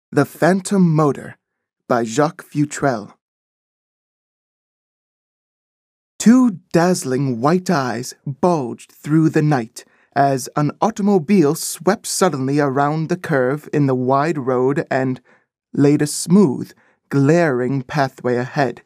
The Phantom Motor by Jacques Futrelle. Two dazzling white eyes bulged through the night as an automobile swept suddenly around the curve in the wide road and laid a smooth, glaring pathway ahead.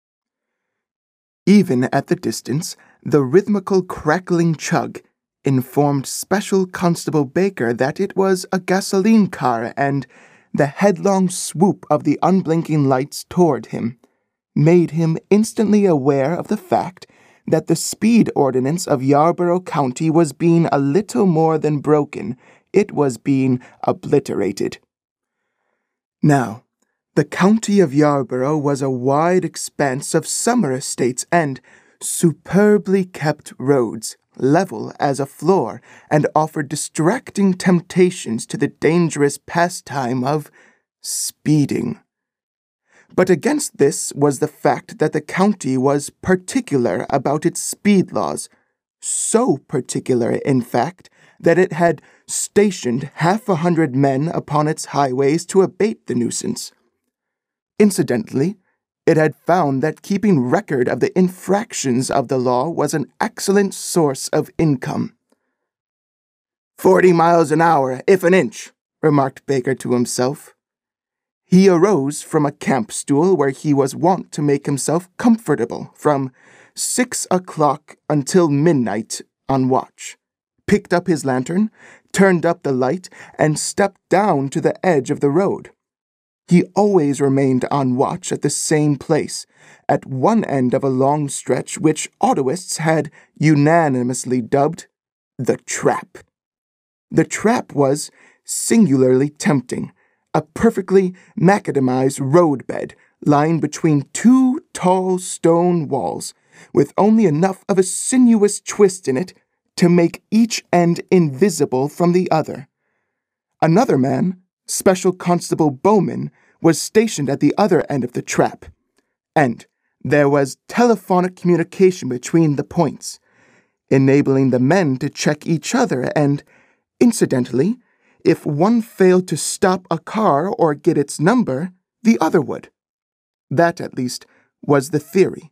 Even at the distance, the rhythmical crackling chug informed Special Constable Baker that it was a gasoline car, and the headlong swoop of the unblinking lights toward him made him instantly aware of the fact that the speed ordinance of Yarborough County was being a little more than broken. It was being obliterated. Now, the county of Yarborough was a wide expanse of summer estates and superbly kept roads, level as a floor, and offered distracting temptations to the dangerous pastime of speeding. But against this was the fact that the county was particular about its speed laws, so particular, in fact, that it had stationed 100 men upon its highways to abate the nuisance. Incidentally, it had found that keeping record of the infractions of the law was an excellent source of income. 40 miles an hour, if an inch, remarked Baker to himself. He arose from a camp stool where he was wont to make himself comfortable from 6 o'clock until midnight on watch, picked up his lantern, turned up the light, and stepped down to the edge of the road. He always remained on watch at the same place, at one end of a long stretch which autoists had unanimously dubbed the Trap. The Trap was singularly tempting, a perfectly macadamized roadbed lying between two tall stone walls, with only enough of a sinuous twist in it to make each end invisible from the other. Another man, Special Constable Bowman, was stationed at the other end of the trap, and there was telephonic communication between the points, enabling the men to check each other and, incidentally, if one failed to stop a car or get its number, the other would. That, at least, was the theory.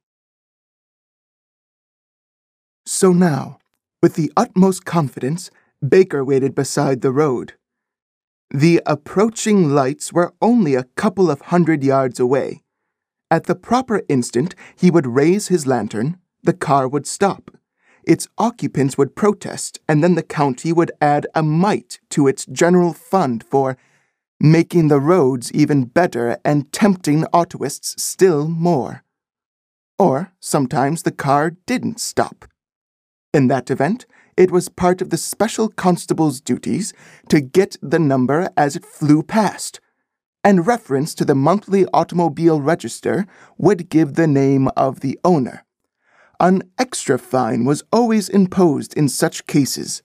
So now, with the utmost confidence, Baker waited beside the road. The approaching lights were only a couple of 100 yards away. At the proper instant, he would raise his lantern, the car would stop. Its occupants would protest, and then the county would add a mite to its general fund for making the roads even better and tempting autoists still more. Or sometimes the car didn't stop. In that event, it was part of the special constable's duties to get the number as it flew past, and reference to the monthly automobile register would give the name of the owner. An extra fine was always imposed in such cases.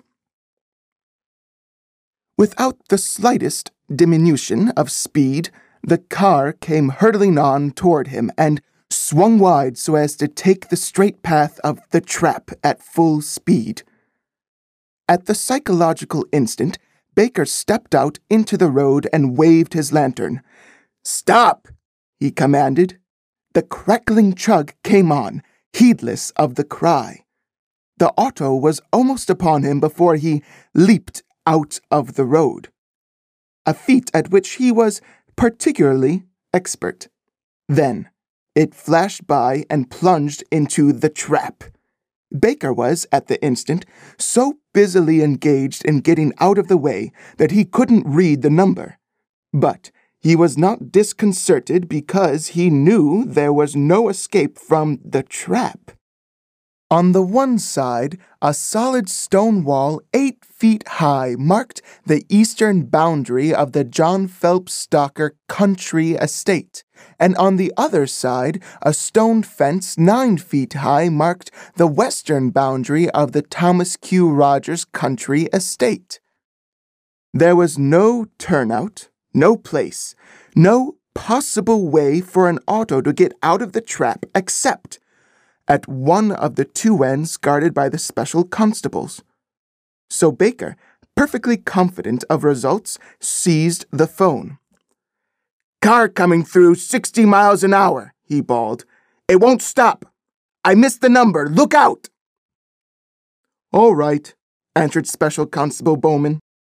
Without the slightest diminution of speed, the car came hurtling on toward him and swung wide so as to take the straight path of the trap at full speed. At the psychological instant, Baker stepped out into the road and waved his lantern. "Stop!" he commanded. The crackling chug came on, heedless of the cry. The auto was almost upon him before he leaped out of the road, a feat at which he was particularly expert. Then it flashed by and plunged into the trap. Baker was, at the instant, so busily engaged in getting out of the way that he couldn't read the number. But he was not disconcerted because he knew there was no escape from the trap. On the one side, a solid stone wall 8 feet high marked the eastern boundary of the John Phelps Stocker country estate, and on the other side, a stone fence 9 feet high marked the western boundary of the Thomas Q. Rogers country estate. There was no turnout, no place, no possible way for an auto to get out of the trap except at one of the two ends guarded by the special constables. So Baker, perfectly confident of results, seized the phone. "Car coming through 60 miles an hour," he bawled. "It won't stop. I missed the number. Look out!" "All right," answered Special Constable Bowman.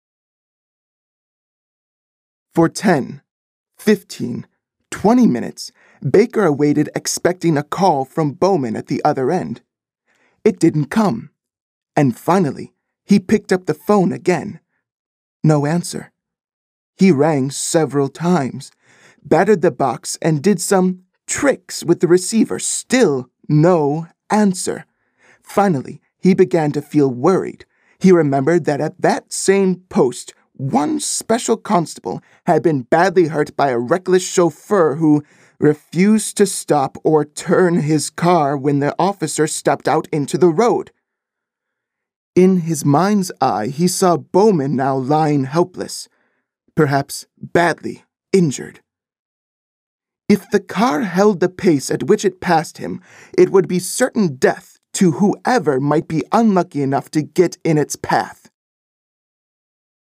For 10, 15, 20 minutes, Baker awaited, expecting a call from Bowman at the other end. It didn't come, and finally, he picked up the phone again. No answer. He rang several times, battered the box, and did some tricks with the receiver. Still no answer. Finally, he began to feel worried. He remembered that at that same post, one special constable had been badly hurt by a reckless chauffeur who refused to stop or turn his car when the officer stepped out into the road. In his mind's eye, he saw Bowman now lying helpless, perhaps badly injured. If the car held the pace at which it passed him, it would be certain death to whoever might be unlucky enough to get in its path.